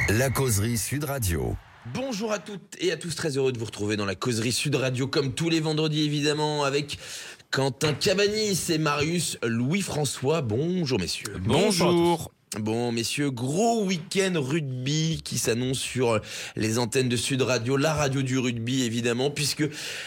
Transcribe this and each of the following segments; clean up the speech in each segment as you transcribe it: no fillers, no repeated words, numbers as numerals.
La causerie Sud Radio. Bonjour à toutes et à tous, très heureux de vous retrouver dans la causerie Sud Radio, comme tous les vendredis évidemment, avec Quentin Cabanis et Marius Louis-François. Bonjour messieurs. Bonjour. Bon messieurs, gros week-end rugby qui s'annonce sur les antennes de Sud Radio, la radio du rugby évidemment, puisque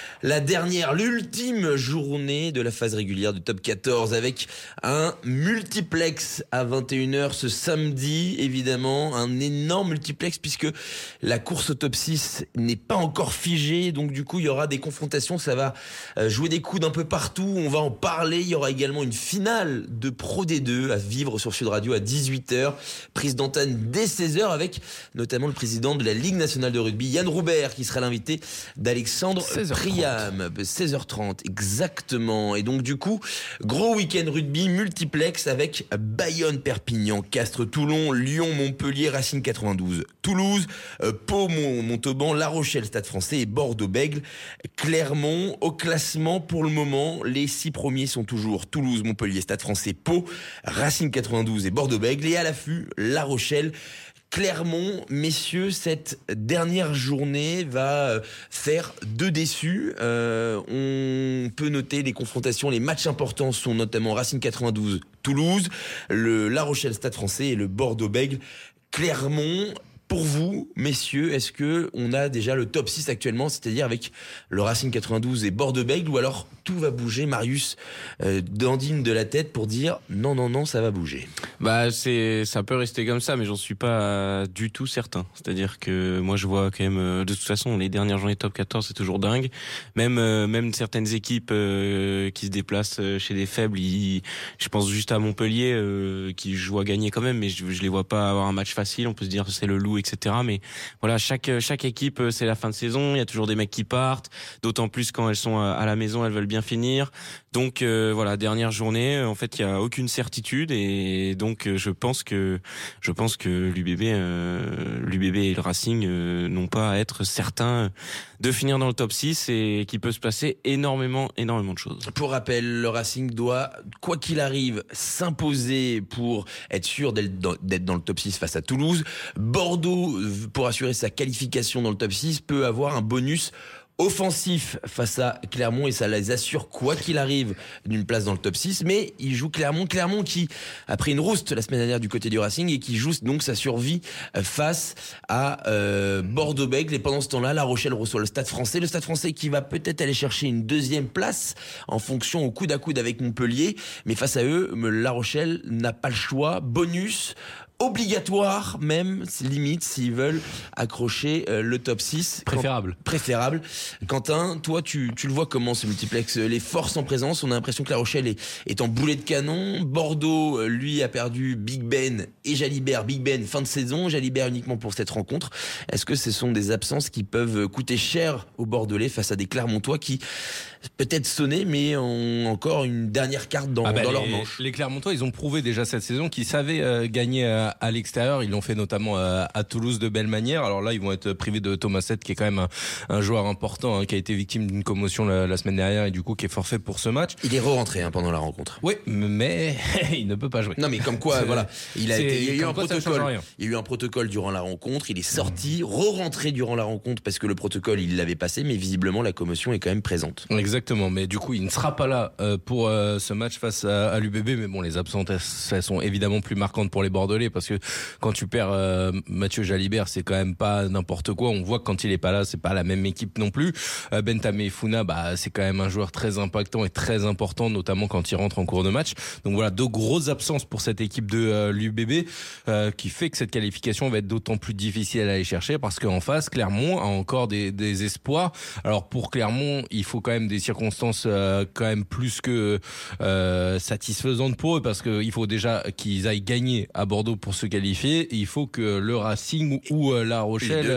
l'ultime journée de la phase régulière de Top 14 avec un multiplex à 21h ce samedi, évidemment, un énorme multiplex puisque la course au top 6 n'est pas encore figée, donc du coup il y aura des confrontations, ça va jouer des coups d'un peu partout, on va en parler, il y aura également une finale de Pro D2 à vivre sur Sud Radio à 18h, prise d'antenne dès 16h avec notamment le président de la Ligue nationale de rugby, Yann Roubert, qui sera l'invité d'Alexandre Priam. 16h30 exactement. Et donc du coup, gros week-end rugby multiplex avec Bayonne, Perpignan, Castres, Toulon, Lyon, Montpellier, Racing 92, Toulouse, Pau, Montauban, La Rochelle, Stade Français et Bordeaux-Bègles. Clermont au classement pour le moment, les 6 premiers sont toujours Toulouse, Montpellier, Stade Français, Pau, Racing 92 et Bordeaux-Bègles, et à l'affût La Rochelle, Clermont. Messieurs, cette dernière journée va faire 2 déçus. On peut noter les confrontations, les matchs importants sont notamment Racing 92, Toulouse, le La Rochelle Stade Français et le Bordeaux-Bègles, Clermont. Pour vous, messieurs, est-ce que on a déjà le top 6 actuellement, c'est-à-dire avec le Racing 92 et Bordeaux-Bègles, ou alors tout va bouger? Marius dandine de la tête pour dire non, ça va bouger. Ça peut rester comme ça, mais j'en suis pas du tout certain. C'est-à-dire que moi je vois quand même, de toute façon, les dernières journées top 14 c'est toujours dingue. Même certaines équipes qui se déplacent chez des faibles, je pense juste à Montpellier qui joue à gagner quand même, mais je les vois pas avoir un match facile. On peut se dire que c'est le loup, etc. Mais voilà, chaque équipe, c'est la fin de saison. Il y a toujours des mecs qui partent. D'autant plus quand elles sont à la maison, elles veulent bien finir. Donc voilà, dernière journée. En fait, il y a aucune certitude, et donc je pense que l'UBB et le Racing n'ont pas à être certains de finir dans le top 6, et qu'il peut se passer énormément de choses. Pour rappel, le Racing doit, quoi qu'il arrive, s'imposer pour être sûr d'être dans le top 6 face à Toulouse. Bordeaux, pour assurer sa qualification dans le top 6, peut avoir un bonus offensif face à Clermont, et ça les assure quoi qu'il arrive d'une place dans le top 6, mais il joue Clermont qui a pris une rouste la semaine dernière du côté du Racing et qui joue donc sa survie face à Bordeaux-Bègles. Et pendant ce temps-là, La Rochelle reçoit le Stade Français qui va peut-être aller chercher une 2e place en fonction au coude à coude avec Montpellier, mais face à eux, La Rochelle n'a pas le choix, bonus obligatoire même, limite, s'ils veulent accrocher le top 6. Préférable. Quentin, toi, tu le vois comment ce multiplex? Les forces en présence, on a l'impression que La Rochelle est en boulet de canon. Bordeaux, lui, a perdu Big Ben et Jalibert. Big Ben, fin de saison, Jalibert uniquement pour cette rencontre. Est-ce que ce sont des absences qui peuvent coûter cher aux Bordelais face à des Clermontois qui peut-être sonné, mais ont encore une dernière carte dans leur manche? Les Clermontois, ils ont prouvé déjà cette saison qu'ils savaient gagner à l'extérieur. Ils l'ont fait notamment à Toulouse de belle manière. Alors là, ils vont être privés de Thomas Sett, qui est quand même un joueur important, qui a été victime d'une commotion la semaine dernière, et du coup qui est forfait pour ce match. Il est re-rentré pendant la rencontre. Oui, mais il ne peut pas jouer. Non, mais comme quoi, voilà, il y a eu un protocole. Il y a eu un protocole durant la rencontre. Il est sorti, re-rentré durant la rencontre parce que le protocole il l'avait passé, mais visiblement la commotion est quand même présente. Exactement, mais du coup il ne sera pas là pour ce match face à l'UBB. Mais bon, les absences elles sont évidemment plus marquantes pour les Bordelais, parce que quand tu perds Mathieu Jalibert, c'est quand même pas n'importe quoi. On voit que quand il est pas là, c'est pas la même équipe non plus. Bentamé Founa, c'est quand même un joueur très impactant et très important, notamment quand il rentre en cours de match. Donc voilà, 2 grosses absences pour cette équipe de l'UBB, qui fait que cette qualification va être d'autant plus difficile à aller chercher, parce qu'en face, Clermont a encore des espoirs. Alors pour Clermont, il faut quand même des circonstances quand même plus que satisfaisantes pour eux, parce qu'il faut déjà qu'ils aillent gagner à Bordeaux pour se qualifier, et il faut que le Racing ou La Rochelle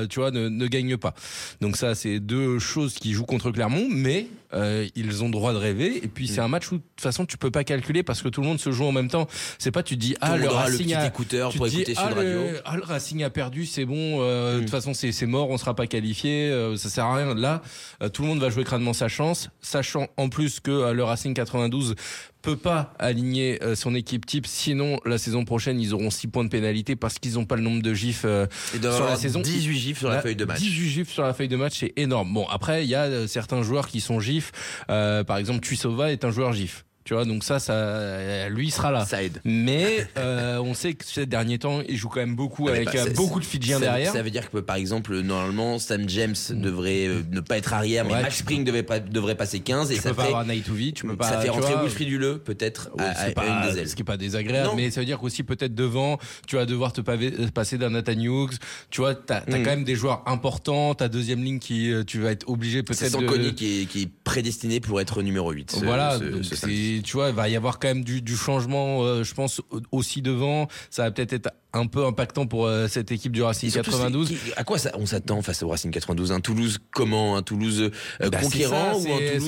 ne gagne pas. Donc ça, c'est 2 choses qui jouent contre Clermont, mais ils ont le droit de rêver. Et puis c'est un match où de toute façon tu peux pas calculer, parce que tout le monde se joue en même temps. C'est pas, tu te dis le Racing a écouteur pour écouter Sud Radio. Le Racing a perdu, c'est bon, de toute façon c'est mort, on sera pas qualifié, ça sert à rien. Là, tout le monde va jouer crânement sa chance, sachant en plus que le Racing 92 peut pas aligner son équipe type, sinon la saison prochaine ils auront 6 points de pénalité parce qu'ils n'ont pas le nombre de gifs sur la saison. 18 gifs sur la feuille de match. 18 gifs sur la feuille de match, c'est énorme. Bon, après il y a certains joueurs qui sont gifs, par exemple Tuisova est un joueur gif. Tu vois, donc ça, lui, il sera là. Ça aide. Mais on sait que ces derniers temps, il joue quand même beaucoup avec beaucoup de Fidjiens derrière. Ça veut dire que, par exemple, normalement, Sam James devrait ne pas être arrière, mais Max Spring devrait passer 15. Tu peux pas avoir Naitovic, tu peux pas. Ça fait rentrer Wilfried Duleux, peut-être, à une des ailes. Ce qui est pas désagréable, mais ça veut dire qu'aussi, peut-être devant, tu vas devoir te passer d'un Nathan Hughes. Tu vois, t'as quand même des joueurs importants. Ta deuxième ligne tu vas être obligé peut-être de... C'est Sankoni qui est prédestiné pour être numéro 8. Voilà, tu vois, il va y avoir quand même du changement, je pense, aussi devant. Ça va peut-être être un peu impactant pour cette équipe du Racing 92. À quoi on s'attend face au Racing 92? Un Toulouse comment? Un Toulouse conquérant ou un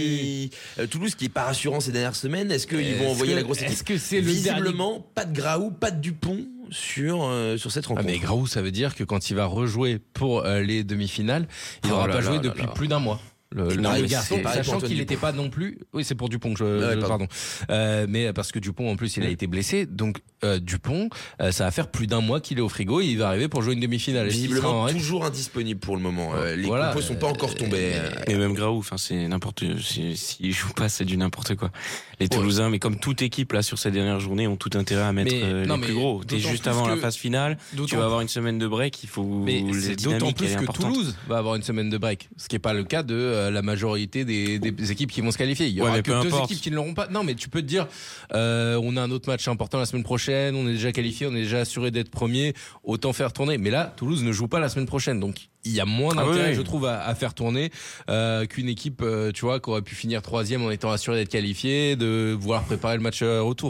Toulouse qui est pas rassurant ces dernières semaines? Est-ce qu'ils vont envoyer la grosse équipe? Est-ce que c'est visiblement pas de Graou, pas de Dupont sur cette rencontre? Mais Graou, ça veut dire que quand il va rejouer pour les demi-finales, il n'aura pas joué depuis plus d'un mois. Le garçon, sachant qu'il n'était pas non plus. Oui, c'est pour Dupont. Pardon. Mais parce que Dupont en plus il a été blessé, donc Dupont, ça va faire plus d'un mois qu'il est au frigo et il va arriver pour jouer une demi-finale. Visiblement toujours indisponible pour le moment. Les compos sont pas encore tombés. Et même Graou, enfin c'est n'importe. S'il joue pas, c'est du n'importe quoi. Les Toulousains, mais comme toute équipe là sur ces dernières journées, ont tout intérêt à mettre les plus gros. T'es juste avant la phase finale. Tu vas avoir une semaine de break. Il faut. Mais c'est d'autant plus que Toulouse va avoir une semaine de break, ce qui est pas le cas de la majorité des équipes qui vont se qualifier. Il y aura que deux équipes qui ne l'auront pas. Non, mais tu peux te dire, on a un autre match important la semaine prochaine, on est déjà qualifié, on est déjà assuré d'être premier, autant faire tourner. Mais là, Toulouse ne joue pas la semaine prochaine, donc il y a moins d'intérêt, je trouve, à faire tourner qu'une équipe, tu vois, qui aurait pu finir troisième en étant assurée d'être qualifiée, de vouloir préparer le match retour,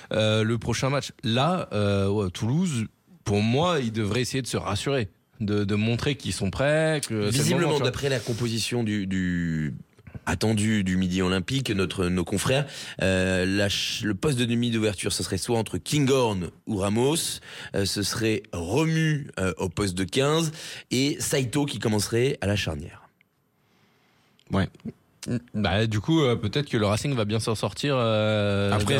le prochain match. Là, Toulouse, pour moi, ils devraient essayer de se rassurer. De montrer qu'ils sont prêts. Que visiblement, d'après la composition du attendu du Midi Olympique, nos confrères, le poste de demi d'ouverture, ce serait soit entre Kinghorn ou Ramos, ce serait Remu au poste de 15 et Saito qui commencerait à la charnière. Ouais. Bah du coup peut-être que le Racing va bien s'en sortir après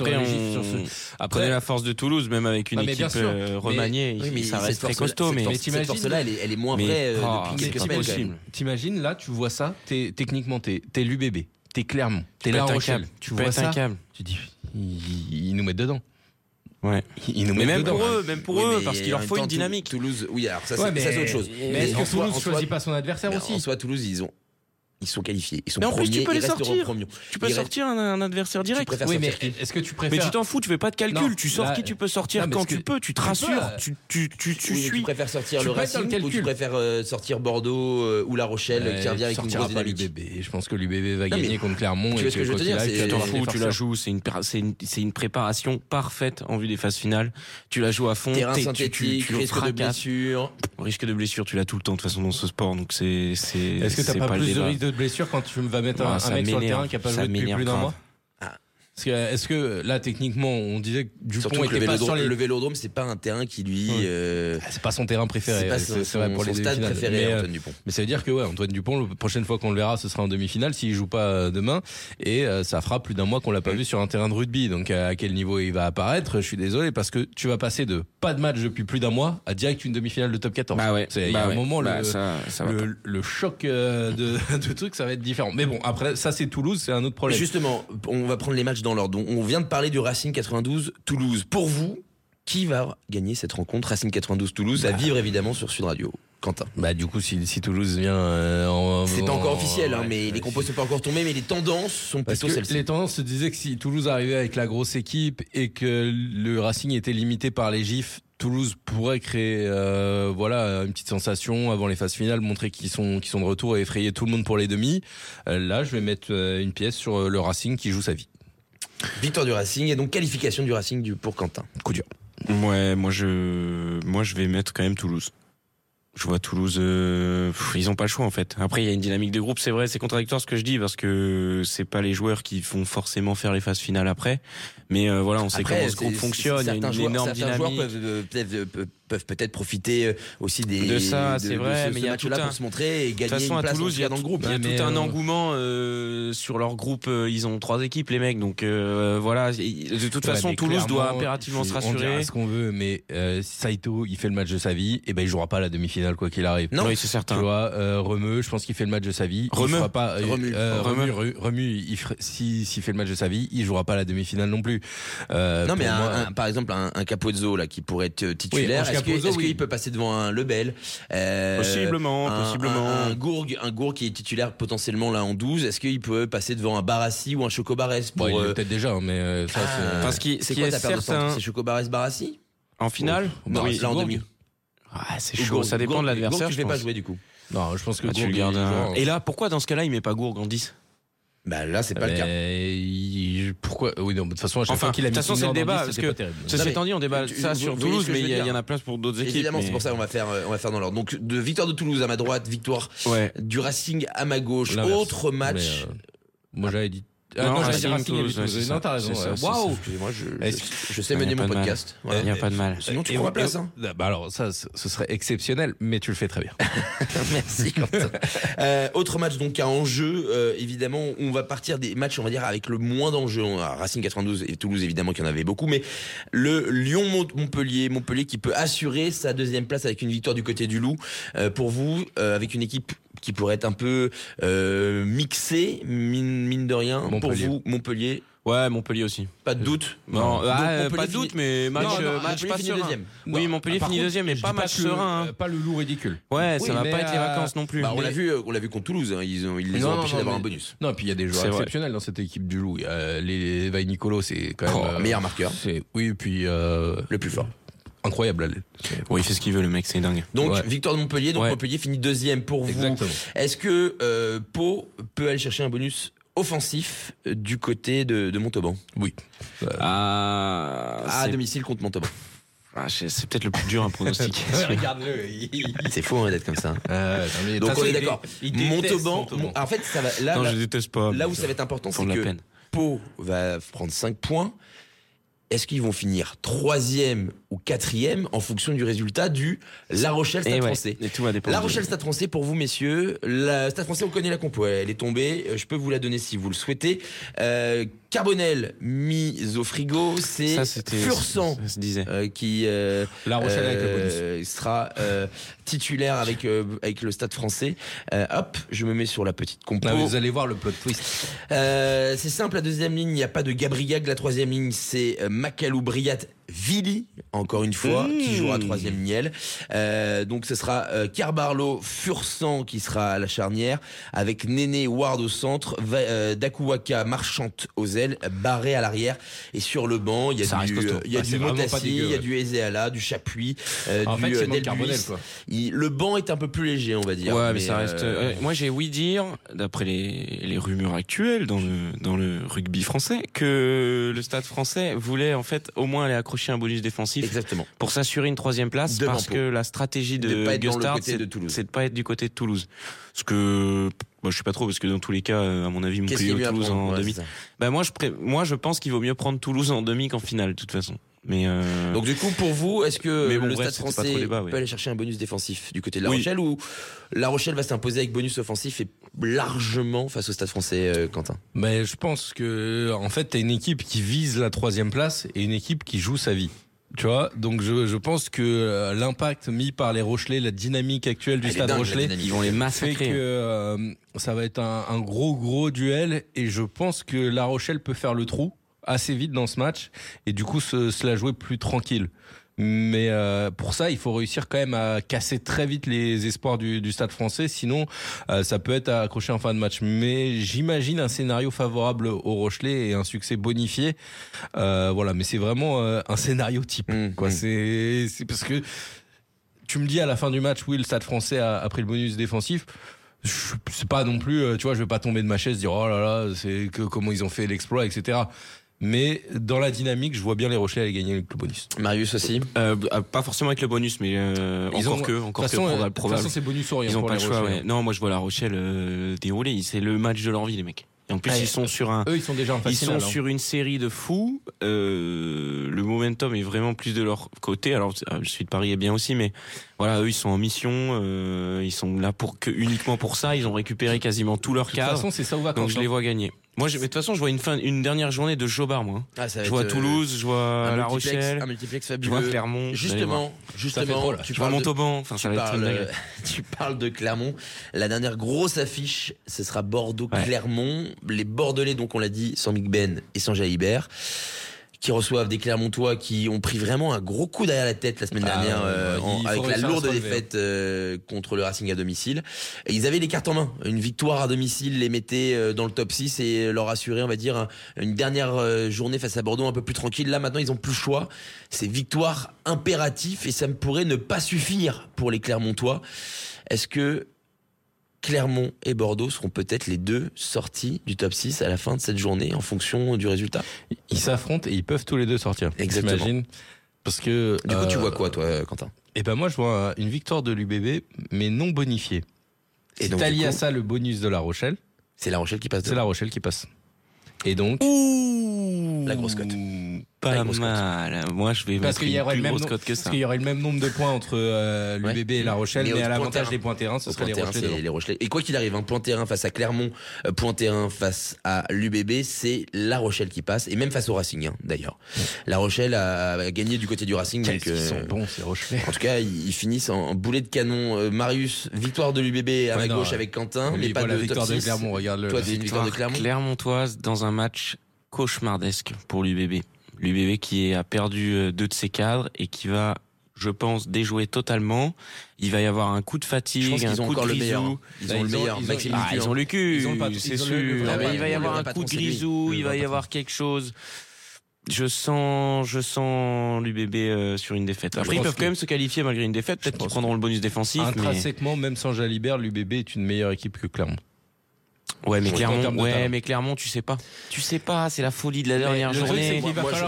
on connaît la force de Toulouse, même avec une équipe remaniée, ça reste très costaud, mais cette force-là elle est moins vraie depuis quelques semaines. T'imagines là, tu vois ça, techniquement t'es l'UBB, t'es Clermont, t'es La Rochelle, tu vois ça, tu dis ils nous mettent dedans. Ouais. Ils nous mettent dedans. Même pour eux, parce qu'il leur faut une dynamique. Toulouse, oui, alors ça c'est autre chose. Mais est-ce que Toulouse choisit pas son adversaire aussi? En soi, Toulouse, ils sont qualifiés, ils sont premiers. En plus, tu peux les sortir. Tu peux sortir un adversaire direct. Oui, mais est-ce que tu préfères? Mais tu t'en fous, tu fais pas de calcul. Tu sors qui tu peux sortir quand tu peux. Tu te rassures. Tu suis. Tu préfères sortir le Racing ou tu préfères sortir Bordeaux ou La Rochelle qui revient avec une grosse dynamique? Je pense que l'UBB va gagner contre Clermont. Tu vois ce que je veux te dire? Tu t'en fous, tu la joues. C'est une préparation parfaite en vue des phases finales. Tu la joues à fond. Terrain synthétique, risque de blessure. Risque de blessure, tu l'as tout le temps de toute façon dans ce sport. Donc c'est. Est-ce que t'as pas plus de risque de blessure quand tu va mettre un mec sur le terrain qui a pas joué depuis plus d'un mois? Est-ce que là techniquement on disait que Dupont était pas sur le Vélodrome, c'est pas un terrain qui lui c'est pas son terrain préféré, c'est vrai pour les stades préférés, Antoine Dupont. Mais ça veut dire que Antoine Dupont, la prochaine fois qu'on le verra, ce sera en demi-finale s'il joue pas demain, et ça fera plus d'un mois qu'on l'a pas vu sur un terrain de rugby. Donc à quel niveau il va apparaître, je suis désolé, parce que tu vas passer de pas de match depuis plus d'un mois à direct une demi-finale de top 14. Il y a un moment le choc de trucs, ça va être différent. Mais bon, après ça c'est Toulouse, c'est un autre problème. Justement, on va prendre les matchs dans l'ordre. On vient de parler du Racing 92 Toulouse. Pour vous, qui va gagner cette rencontre Racing 92 Toulouse à vivre évidemment sur Sud Radio? Quentin. Du coup si Toulouse vient c'est pas encore officiel mais les compos sont pas encore tombés, mais les tendances sont plutôt celles-ci. Les tendances se disaient que si Toulouse arrivait avec la grosse équipe et que le Racing était limité par les gifs, Toulouse pourrait créer une petite sensation avant les phases finales, montrer qu'ils sont de retour et effrayer tout le monde pour les demi. Là je vais mettre une pièce sur le Racing qui joue sa vie. Victoire du Racing et donc qualification du Racing pour Quentin. Coup dur. Ouais, moi je vais mettre quand même Toulouse. Je vois Toulouse, ils ont pas le choix en fait. Après il y a une dynamique de groupe, c'est vrai, c'est contradictoire ce que je dis parce que c'est pas les joueurs qui vont forcément faire les phases finales après. Mais on sait comment ce groupe fonctionne, il y a une énorme dynamique. Certains joueurs peuvent peuvent peut-être profiter aussi de ça, c'est vrai, mais il y a match-là pour se montrer et gagner de toute façon, une place à Toulouse, il y a dans le groupe. Il y a tout un engouement sur leur groupe. Ils ont 3 équipes, les mecs. Donc voilà. De toute façon, Toulouse doit impérativement se rassurer. On dira ce qu'on veut, mais Saito, il fait le match de sa vie. Et ben, il jouera pas la demi-finale quoi qu'il arrive. Non, oui, c'est certain. Tu vois, Remeux, je pense qu'il fait le match de sa vie. Remeux, il fera pas. Remeux, s'il fait le match de sa vie, il jouera pas la demi-finale non plus. Non, mais par exemple, un Capozzo là qui pourrait être titulaire. Oui, est-ce qu'il peut passer devant un Lebel? Possiblement. Un Gourg qui est titulaire potentiellement là en 12. Est-ce qu'il peut passer devant un Barassi ou un Chocobarès pour... il est peut-être déjà, mais ça c'est quoi ta paire de centre? C'est Chocobarès Barassi en finale? Non, oui, là en demi. C'est chaud, ça dépend de l'adversaire. Gourg, tu ne fais pas jouer du coup. Non, je pense que tu le gardes. Et là, pourquoi dans ce cas-là, il met pas Gourg en 10? Bah là, c'est pas le cas. Pourquoi? Oui, non, de toute façon, à chaque fois qu'il a mis. De toute façon, c'est le débat, parce que ceci étant dit, on débat ça sur Toulouse, mais il y en a plein pour d'autres équipes. Évidemment, c'est pour ça qu'on va faire dans l'ordre. Donc, de victoire de Toulouse à ma droite, victoire du Racing à ma gauche. Autre match. Moi, j'avais dit. Non, j'allais dire Racing Toulouse. Non, t'as raison. Waouh! Excusez-moi, je sais mener mon podcast. Il n'y a pas de mal. Sinon, tu prends la place. Bah alors, ça, ce serait exceptionnel, mais tu le fais très bien. Merci, Quentin. Autre match donc à enjeu. Évidemment, on va partir des matchs, on va dire, avec le moins d'enjeux. Racing 92 et Toulouse, évidemment, qu'il y en avait beaucoup, mais le Lyon-Montpellier qui peut assurer sa deuxième place avec une victoire du côté du Loup. Pour vous, avec une équipe qui pourrait être un peu mixée, mine de rien. Pour vous, Montpellier. Ouais, Montpellier aussi. Pas de doute. Non, pas de doute, mais match pas serein. Deuxième. Oui, Montpellier finit deuxième, mais pas match serein. Pas le Loup ridicule. Ouais, ça va pas être les vacances non plus. On l'a vu contre Toulouse. Ils les ont empêchés d'avoir un bonus. Non, puis il y a des joueurs exceptionnels dans cette équipe du Loup. Les Vai Nicolo, c'est quand même meilleur marqueur. Oui, et puis le plus fort. Incroyable. Oui, il fait ce qu'il veut, le mec, c'est dingue. Donc, victoire de Montpellier. Donc, Montpellier finit deuxième pour vous. Exactement. Est-ce que Pau peut aller chercher un bonus offensif du côté de Montauban? Oui. À domicile contre Montauban. C'est peut-être le plus dur à pronostiquer. Regarde-le. C'est faux d'être comme ça. Donc, on est d'accord. Montauban. En fait, ça va. Non, je déteste pas. Là où ça va être important, c'est que Pau va prendre 5 points. Est-ce qu'ils vont finir 3e ou 4e en fonction du résultat du La Rochelle Stade Français? Et tout va dépendre. La Rochelle Stade Français, pour vous messieurs, le Stade Français, on connaît la compo, elle est tombée, je peux vous la donner si vous le souhaitez. Carbonel mis au frigo, c'est Fursan qui La Rochelle avec le bonus sera titulaire avec le Stade Français. Hop, je me mets sur la petite compo. Vous allez voir le plot twist. C'est simple, la deuxième ligne, il n'y a pas de Gabriag. La troisième ligne, c'est Macalou Briat Vili, encore une fois, qui jouera troisième ligne. Donc ce sera Carbarlo Fursan qui sera à la charnière, avec Néné Ward au centre, Dakuwaka Marchante aux ailes, Barré à l'arrière, et sur le banc il y a du Motassi, il y a du Ezeala, du Chapuis, du Delbuis. Le banc est un peu plus léger, on va dire. Ouais, mais ça reste. Moi, j'ai ouï dire, d'après les rumeurs actuelles dans le rugby français, que le Stade Français voulait en fait au moins aller accrocher un bonus défensif. Exactement. Pour s'assurer une troisième place, devant parce que la stratégie de Gustard, c'est de pas être du côté de Toulouse. Ce que moi je sais pas trop, parce que dans tous les cas, à mon avis, Montpellier ou Toulouse en demi. Moi je pense qu'il vaut mieux prendre Toulouse en demi qu'en finale, de toute façon. Mais donc du coup, pour vous, est-ce que le Stade Français peut aller chercher un bonus défensif du côté de La Rochelle, ou La Rochelle va s'imposer avec bonus offensif et largement face au Stade Français, Quentin? Mais je pense que en fait, t'as une équipe qui vise la 3e place et une équipe qui joue sa vie. Tu vois, donc je pense que l'impact mis par les Rochelais, la dynamique actuelle du Stade Rochelais, ils vont les massacrer. Fait que ça va être un gros duel, et je pense que La Rochelle peut faire le trou assez vite dans ce match et du coup se la jouer plus tranquille. Mais pour ça, il faut réussir quand même à casser très vite les espoirs du Stade Français, sinon ça peut être accroché en fin de match. Mais j'imagine un scénario favorable aux Rochelais et un succès bonifié. Voilà, mais c'est vraiment un scénario type. C'est parce que tu me dis à la fin du match, oui, le Stade Français a pris le bonus défensif. C'est pas non plus, tu vois, je vais pas tomber de ma chaise, dire oh là là, c'est que comment ils ont fait l'exploit, etc. Mais dans la dynamique, je vois bien les Rochelais aller gagner avec le bonus. Marius aussi pas forcément avec le bonus, mais encore que probable. De toute façon, c'est bonus orient. Ils ont pas le choix. Ouais. Non, moi je vois La Rochelle dérouler. C'est le match de leur vie, les mecs. Et en plus, ils sont sur eux, ils sont déjà en phase finale, sur une série de fous. Le momentum est vraiment plus de leur côté. Alors, je suis de Paris est bien aussi, mais voilà, eux, ils sont en mission. Ils sont là uniquement pour ça. Ils ont récupéré quasiment tout leur cadre. De toute façon, c'est ça où va. Donc, je les vois gagner. Moi, mais de toute façon, je vois une dernière journée de Jobar, moi. Je vois Toulouse, je vois La Rochelle, un multiplex fabuleux. Je vois Clermont. Justement, tu parles de Montauban. Enfin, ça va être tu parles de Clermont. La dernière grosse affiche, ce sera Bordeaux-Clermont. Les Bordelais, donc on l'a dit, sans Big Ben et sans Jalibert, qui reçoivent des Clermontois qui ont pris vraiment un gros coup derrière la tête la semaine dernière avec la lourde défaite contre le Racing à domicile. Et ils avaient les cartes en main. Une victoire à domicile les mettait dans le top 6 et leur assurait, on va dire, une dernière journée face à Bordeaux un peu plus tranquille. Là maintenant ils ont plus le choix. C'est victoire impératif et ça me pourrait ne pas suffire pour les Clermontois. Est-ce que Clermont et Bordeaux seront peut-être les deux sortis du top 6 à la fin de cette journée en fonction du résultat? Ils s'affrontent et ils peuvent tous les deux sortir. Exactement. J'imagine. Parce que du coup, tu vois quoi, toi, Quentin? Eh ben moi, je vois une victoire de l'UBB, mais non bonifiée. Et donc, t'allies à ça le bonus de La Rochelle. C'est La Rochelle qui passe. C'est La Rochelle qui passe. Et donc, la grosse cote. Pas mal. Moi, je vais mettre une plus grosse cote que ça. Parce qu'il y aurait le même nombre de points entre l'UBB et La Rochelle, mais à l'avantage des points terrain, ce serait les Rochelais. Et quoi qu'il arrive, un point terrain face à Clermont, point terrain face à l'UBB, c'est La Rochelle qui passe, et même face au Racing, d'ailleurs. La Rochelle a gagné du côté du Racing. Donc, ils sont bons, ces Rochelais. En tout cas, ils finissent en boulet de canon. Marius, victoire de l'UBB à ma gauche avec Quentin, mais pas de victoire top 6. De Clermont, regarde-le. Toi, c'est une victoire de Clermont. Clermontoise dans un match cauchemardesque pour l'UBB. L'UBB qui a perdu 2 de ses cadres et qui va, je pense, déjouer totalement. Il va y avoir un coup de fatigue, un coup de grisou. Ils ont le meilleur. Ils ont le cul, c'est sûr. Il va y avoir un coup de grisou, il va y avoir quelque chose. Je sens l'UBB sur une défaite. Après, ils peuvent quand même se qualifier malgré une défaite. Peut-être qu'ils prendront le bonus défensif. Intrinsèquement, même sans Jalibert, l'UBB est une meilleure équipe que Clermont. Ouais, mais Clermont, tu sais pas, c'est la folie de la dernière journée.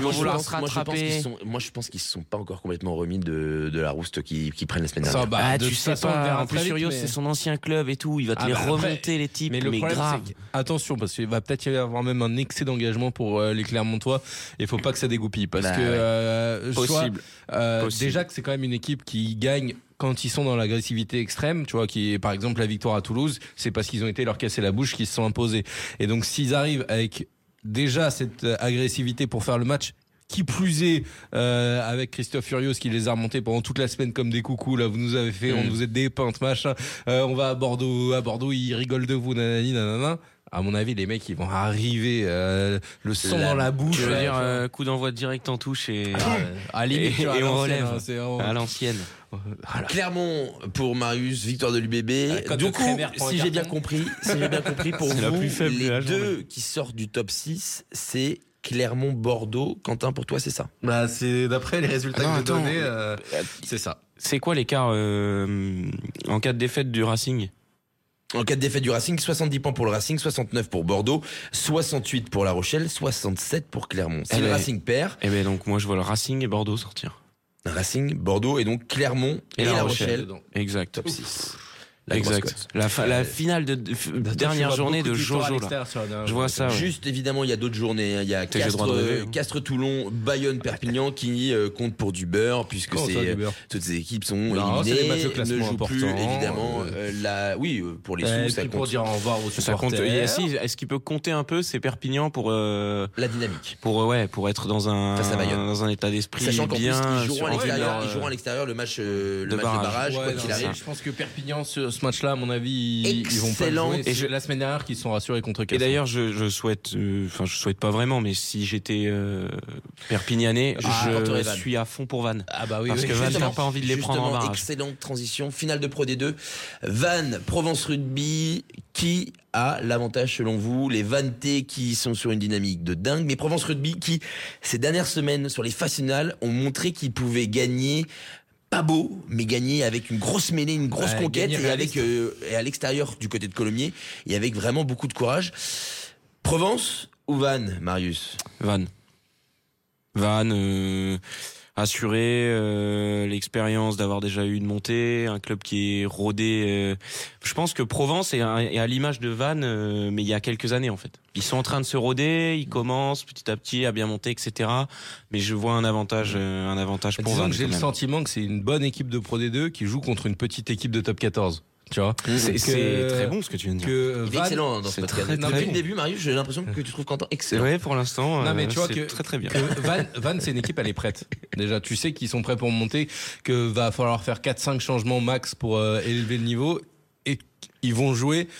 Moi, je pense qu'ils se sont pas encore complètement remis de la rouste qu'ils prennent la semaine dernière. Tu sais pas. En plus, Furios, c'est son ancien club et tout. Il va te les remonter, les types. Mais grave. Attention, parce qu'il va peut-être y avoir même un excès d'engagement pour les Clermontois. Il faut pas que ça dégoupille, parce que possible. Déjà que c'est quand même une équipe qui gagne quand ils sont dans l'agressivité extrême, tu vois, qui est par exemple la victoire à Toulouse, c'est parce qu'ils ont été leur casser la bouche qu'ils se sont imposés. Et donc s'ils arrivent avec déjà cette agressivité pour faire le match, qui plus est avec Christophe Furios qui les a remontés pendant toute la semaine comme des coucous, là vous nous avez fait, on vous êtes des peintes, machin, on va à Bordeaux ils rigolent de vous, nanani, nanana. À mon avis, les mecs, ils vont arriver le sang dans la bouche. Je veux dire, coup d'envoi direct en touche et on relève à l'ancienne. Voilà. Clermont pour Marius, victoire de l'UBB. Du coup, si j'ai bien compris, pour vous, les deux qui sortent du top 6, c'est Clermont-Bordeaux. Quentin, pour toi, c'est ça? Bah, c'est d'après les résultats que j'ai donnés, c'est ça. C'est quoi l'écart en cas de défaite du Racing? En cas de défaite du Racing, 70 points pour le Racing, 69 pour Bordeaux, 68 pour La Rochelle, 67 pour Clermont. Si le Racing perd... donc moi je vois le Racing et Bordeaux sortir. Racing, Bordeaux et donc Clermont et La Rochelle. Exact. Top 6. Exact. La finale de dernière journée de Jojo là. Je vois ça. Juste évidemment, il y a d'autres journées. Il y a Castres-Toulon, Bayonne-Perpignan qui compte pour du beurre puisque toutes ces équipes sont éliminées, ne jouent plus évidemment. Pour les sous, ça compte. Pour dire au revoir aux supporters. Est-ce qu'il peut compter un peu? C'est Perpignan pour la dynamique. Pour être dans un état d'esprit bien. Sachant qu'en plus ils joueront à l'extérieur le match de barrage quoi qu'il arrive. Je pense que Perpignan ce match-là, à mon avis, ils vont pas jouer. Et la semaine dernière, qu'ils se sont rassurés contre Castres. Et d'ailleurs, je souhaite, je souhaite pas vraiment, mais si j'étais Perpignanais, je suis à fond pour Vannes. Ah bah oui, parce que Vannes n'a pas envie de les prendre en barrage. Excellente transition, finale de Pro D2. Vannes, Provence Rugby, qui a l'avantage selon vous? Les Vannetais qui sont sur une dynamique de dingue, mais Provence Rugby qui, ces dernières semaines, sur les phases finales, ont montré qu'ils pouvaient gagner pas beau, mais gagner avec une grosse mêlée, une grosse conquête, et à l'extérieur du côté de Colomiers, et avec vraiment beaucoup de courage. Provence ou Vannes, Marius? Vannes. assuré, l'expérience d'avoir déjà eu une montée, un club qui est rodé. Je pense que Provence est à l'image de Vannes, mais il y a quelques années en fait. Ils sont en train de se roder, ils commencent petit à petit à bien monter, etc. Mais je vois un avantage pour Disons Vannes. que j'ai le sentiment que c'est une bonne équipe de Pro D2 qui joue contre une petite équipe de Top 14. Tu vois, c'est très bon ce que tu viens de dire. Il est excellent dans ce podcast. Depuis le début, Marius, j'ai l'impression que tu trouves Quentin excellent. Ouais, pour l'instant. Non, mais tu vois c'est très bien. Vannes, c'est une équipe, elle est prête. Déjà, tu sais qu'ils sont prêts pour monter, que va falloir faire 4-5 changements max pour élever le niveau, et ils vont jouer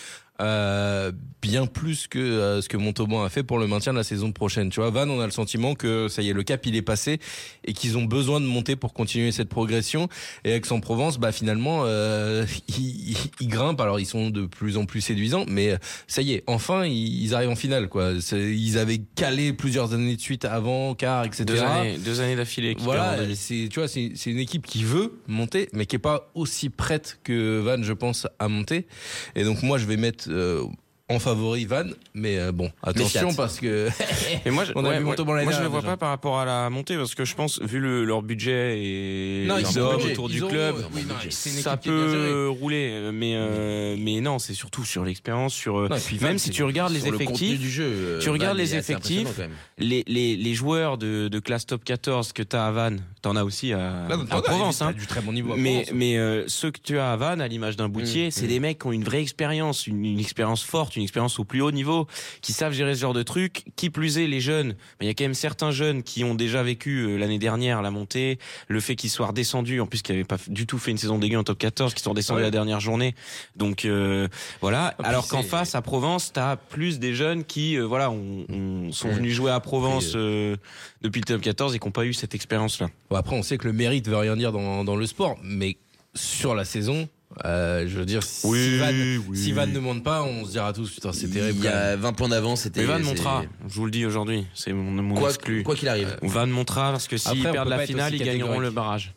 bien plus que ce que Montauban a fait pour le maintien de la saison prochaine. Tu vois, Vannes, on a le sentiment que ça y est, le cap il est passé et qu'ils ont besoin de monter pour continuer cette progression. Et Aix-en-Provence, bah finalement, ils grimpent. Alors ils sont de plus en plus séduisants, mais ça y est, enfin ils arrivent en finale, quoi. Ils avaient calé plusieurs années de suite avant, quart, etc. 2 années d'affilée. Voilà, tu vois, c'est une équipe qui veut monter, mais qui est pas aussi prête que Vannes, je pense, à monter. Et donc moi, je vais mettre en favori Vannes, mais bon, attention parce que et moi, on a vu Montauban l'année moi je dernière, le vois déjà. pas par rapport à la montée parce que je pense vu leur budget et Non, leur ils ont- autour ils du ont- club, oui, non, c'est une ça équipe qui est bien gérée. peut rouler, mais non, c'est surtout sur l'expérience, sur Non, et puis même Vannes, si c'est tu regardes les Sur le contenu effectifs. du jeu, Tu regardes Vannes les est assez effectifs, impressionnant, quand même. Les joueurs de classe top 14 que t'as à Vannes, t'en as aussi à Provence, hein. Du très bon niveau. À Mais Provence. ceux que tu as à Vannes, à l'image d'un Boutier, c'est des mecs qui ont une vraie expérience, une expérience forte, une expérience au plus haut niveau, qui savent gérer ce genre de trucs. Qui plus est, les jeunes, il y a quand même certains jeunes qui ont déjà vécu l'année dernière la montée, le fait qu'ils soient redescendus, en plus qu'ils n'avaient pas du tout fait une saison dégueu en top 14, qu'ils sont redescendus la dernière journée. Donc voilà. Alors qu'en face, à Provence, t'as plus des jeunes qui sont venus jouer à Provence depuis le top 14 et qui n'ont pas eu cette expérience-là. Bon, après, on sait que le mérite veut rien dire dans le sport, mais sur la saison, je veux dire, si Vannes ne monte pas, on se dira tous, putain, c'est terrible. Il y a 20 points d'avance, c'était. Mais Vannes montera, je vous le dis aujourd'hui, c'est mon exclu. Quoi qu'il arrive. Vannes montera parce que s'ils Après, on perdent peut la pas être finale, aussi ils gagneront catégorique. le barrage.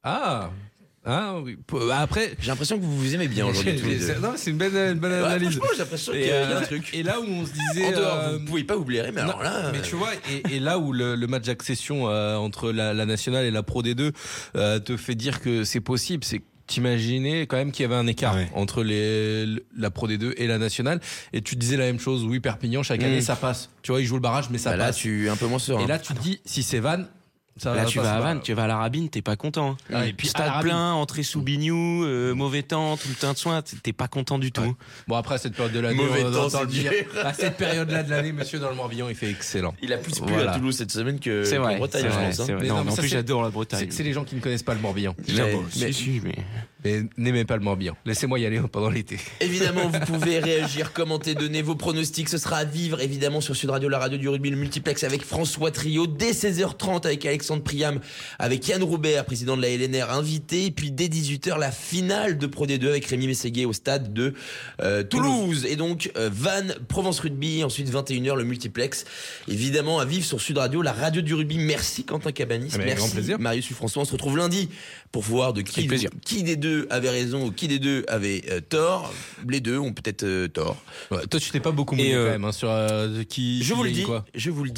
Ah oui. Après, J'ai l'impression que vous vous aimez bien aujourd'hui. tous les deux. non, c'est une bonne Ouais, analyse. franchement, j'ai l'impression qu'il y a un truc. Et là où on se disait, En dehors, vous pouvez pas vous blairer, mais alors là. mais tu vois, et là où le match d'accession entre la nationale et la Pro D2 te fait dire que c'est possible, c'est que t'imaginais quand même qu'il y avait un écart entre la Pro D2 et la nationale, et tu te disais la même chose. Oui, Perpignan chaque année ça passe. Tu vois, ils jouent le barrage, mais ça Là, passe. tu es un peu moins serein. Et là, tu te dis, si c'est Vannes, ça Là, va tu pas vas se à barrer. Vannes, tu vas à la Rabine, t'es pas content. Hein. Et puis, à la Stade Rabine. plein, entrée sous Bignou, mauvais temps, tout le teint de soin, t'es pas content du tout. Bon, après, à cette période de l'année, Mauvais on temps, entend le c'est dire. dur. À cette période-là de l'année, monsieur dans le Morbihan, il fait excellent. Il a plus plu Voilà. à Toulouse cette semaine que C'est vrai, qu'en Bretagne, c'est je vrai, pense. hein. c'est vrai. Mais Non, non, mais mais en ça, plus, c'est- j'adore la Bretagne. C'est les gens qui ne connaissent pas le Morbihan. Mais N'aimez pas le Morbihan. Laissez-moi y aller pendant l'été. Évidemment, vous pouvez réagir, commenter, donner vos pronostics. Ce sera à vivre, évidemment, sur Sud Radio, la radio du rugby, le multiplex avec François Trio. Dès 16h30 avec Alexandre Priam, avec Yann Roubert, président de la LNR, invité. Et puis dès 18h, la finale de Pro D2 avec Rémi Mességuet au stade de Toulouse. Et donc, Vannes, Provence Rugby. Ensuite, 21h, le multiplex. Évidemment, à vivre sur Sud Radio, la radio du rugby. Merci Quentin Cabanis. Avec Merci grand plaisir. Marius François. On se retrouve lundi pour voir de qui des deux avait raison ou qui des deux avait tort. Les deux ont peut-être tort. Ouais, toi, tu t'es pas beaucoup mouillé quand même hein, sur qui. Je vous le gagne dis, quoi.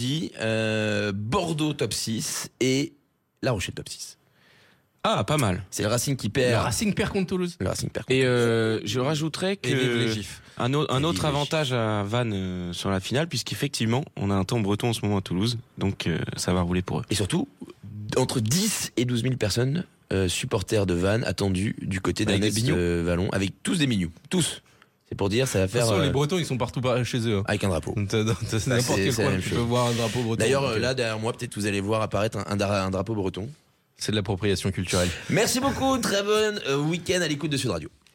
Bordeaux top 6 et La Rochelle top 6. Ah, pas mal. C'est le Racing qui Le perd. Racing perd contre Toulouse. Le Racing perd. Et je rajouterais Et vive les que gifs. un autre avantage à Vannes sur la finale, puisqu'effectivement, on a un temps breton en ce moment à Toulouse, donc ça va rouler pour eux. Et surtout, entre 10 et 12 000 personnes supporters de Vannes attendus du côté Avec d'Annès des mignons. Vallon, avec tous des mignons. Tous. C'est pour dire, ça va De toute faire façon, les Bretons, ils sont partout chez eux. avec un drapeau. T'as n'importe quel c'est la coin, même tu chose. peux voir un drapeau breton. D'ailleurs, Donc, là, derrière moi, peut-être vous allez voir apparaître un drapeau breton. c'est de l'appropriation culturelle. Merci beaucoup, très bon week-end à l'écoute de Sud Radio.